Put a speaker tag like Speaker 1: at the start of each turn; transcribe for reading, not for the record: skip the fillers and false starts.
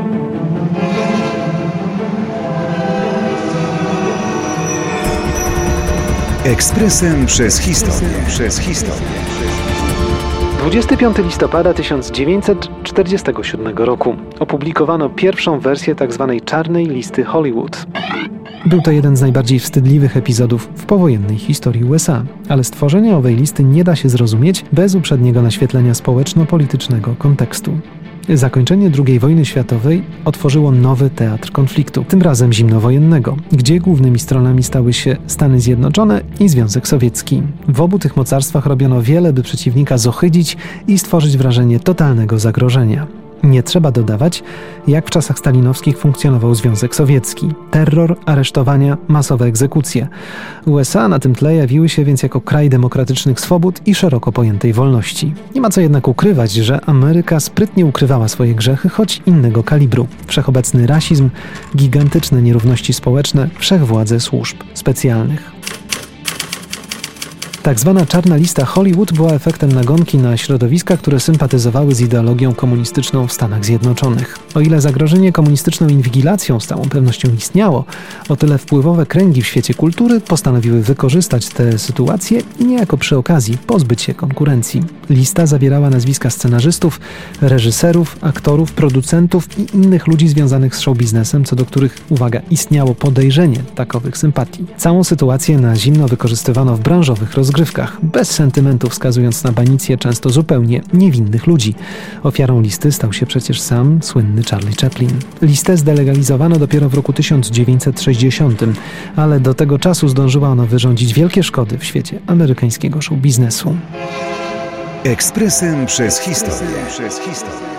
Speaker 1: Ekspresem przez historię.
Speaker 2: 25 listopada 1947 roku opublikowano pierwszą wersję tzw. czarnej listy Hollywood. Był to jeden z najbardziej wstydliwych epizodów w powojennej historii USA, ale stworzenie owej listy nie da się zrozumieć bez uprzedniego naświetlenia społeczno-politycznego kontekstu. Zakończenie II wojny światowej otworzyło nowy teatr konfliktu, tym razem zimnowojennego, gdzie głównymi stronami stały się Stany Zjednoczone i Związek Sowiecki. W obu tych mocarstwach robiono wiele, by przeciwnika zohydzić i stworzyć wrażenie totalnego zagrożenia. Nie trzeba dodawać, jak w czasach stalinowskich funkcjonował Związek Sowiecki. Terror, aresztowania, masowe egzekucje. USA na tym tle jawiły się więc jako kraj demokratycznych swobód i szeroko pojętej wolności. Nie ma co jednak ukrywać, że Ameryka sprytnie ukrywała swoje grzechy, choć innego kalibru. Wszechobecny rasizm, gigantyczne nierówności społeczne, wszechwładze służb specjalnych. Tak zwana czarna lista Hollywood była efektem nagonki na środowiska, które sympatyzowały z ideologią komunistyczną w Stanach Zjednoczonych. O ile zagrożenie komunistyczną inwigilacją z całą pewnością istniało, o tyle wpływowe kręgi w świecie kultury postanowiły wykorzystać tę sytuację i niejako przy okazji pozbyć się konkurencji. Lista zawierała nazwiska scenarzystów, reżyserów, aktorów, producentów i innych ludzi związanych z showbiznesem, co do których, uwaga, istniało podejrzenie takowych sympatii. Całą sytuację na zimno wykorzystywano w branżowych rozgrywkach, bez sentymentu wskazując na banicję często zupełnie niewinnych ludzi. Ofiarą listy stał się przecież sam słynny Charlie Chaplin. Listę zdelegalizowano dopiero w roku 1960, ale do tego czasu zdążyła ona wyrządzić wielkie szkody w świecie amerykańskiego show biznesu.
Speaker 1: Ekspresem przez historię.